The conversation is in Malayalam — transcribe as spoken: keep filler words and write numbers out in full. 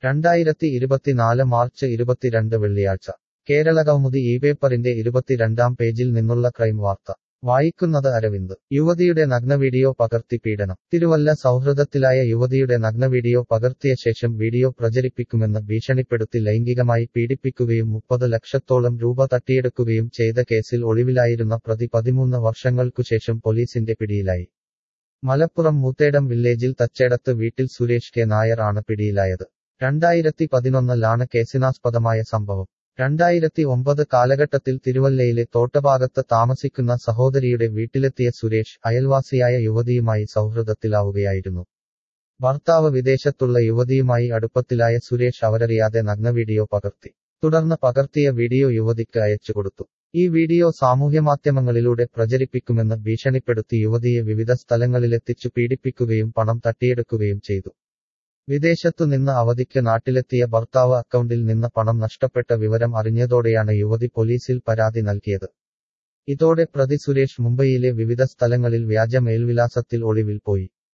രണ്ടായിരത്തി ഇരുപത്തിനാല് മാർച്ച് ഇരുപത്തിരണ്ട് വെള്ളിയാഴ്ച കേരളകൗമുദി ഈ പേപ്പറിന്റെ ഇരുപത്തിരണ്ടാം പേജിൽ നിന്നുള്ള ക്രൈം വാർത്ത വായിക്കുന്നത് അരവിന്ദ് യുവതിയുടെ നഗ്നവീഡിയോ പകർത്തി പീഡനം തിരുവല്ല സൗഹൃദത്തിലായ യുവതിയുടെ നഗ്നവീഡിയോ പകർത്തിയ ശേഷം വീഡിയോ പ്രചരിപ്പിക്കുമെന്ന് ഭീഷണിപ്പെടുത്തി ലൈംഗികമായി പീഡിപ്പിക്കുകയും മുപ്പത് ലക്ഷത്തോളം രൂപ തട്ടിയെടുക്കുകയും ചെയ്ത കേസിൽ ഒളിവിലായിരുന്ന പ്രതി പതിമൂന്ന് വർഷങ്ങൾക്കുശേഷം പോലീസിന്റെ പിടിയിലായി. മലപ്പുറം മൂത്തേടം വില്ലേജിൽ തച്ചേടത്ത് വീട്ടിൽ സുരേഷ് കെ നായർ ആണ് പിടിയിലായത്. രണ്ടായിരത്തി പതിനൊന്നിലാണ് കേസിനാസ്പദമായ സംഭവം. രണ്ടായിരത്തി ഒമ്പത് കാലഘട്ടത്തിൽ തിരുവല്ലയിലെ തോട്ടഭാഗത്ത് താമസിക്കുന്ന സഹോദരിയുടെ വീട്ടിലെത്തിയ സുരേഷ് അയൽവാസിയായ യുവതിയുമായി സൗഹൃദത്തിലാവുകയായിരുന്നു. ഭർത്താവ് വിദേശത്തുള്ള യുവതിയുമായി അടുപ്പത്തിലായ സുരേഷ് അവരറിയാതെ നഗ്നവീഡിയോ പകർത്തി. തുടർന്ന് പകർത്തിയ വീഡിയോ യുവതിക്ക് അയച്ചുകൊടുത്തു. ഈ വീഡിയോ സാമൂഹ്യമാധ്യമങ്ങളിലൂടെ പ്രചരിപ്പിക്കുമെന്ന് ഭീഷണിപ്പെടുത്തി യുവതിയെ വിവിധ സ്ഥലങ്ങളിലെത്തിച്ചു പീഡിപ്പിക്കുകയും പണം തട്ടിയെടുക്കുകയും ചെയ്തു. വിദേശത്തുനിന്ന് അവധിക്ക് നാട്ടിലെത്തിയ ഭർത്താവ് അക്കൗണ്ടിൽ നിന്ന് പണം നഷ്ടപ്പെട്ട വിവരം അറിഞ്ഞതോടെയാണ് യുവതി പോലീസിൽ പരാതി നൽകിയത്. ഇതോടെ പ്രതി സുരേഷ് മുംബൈയിലെ വിവിധ സ്ഥലങ്ങളിൽ വ്യാജ മേൽവിലാസത്തിൽ ഒളിവിൽ പോയി.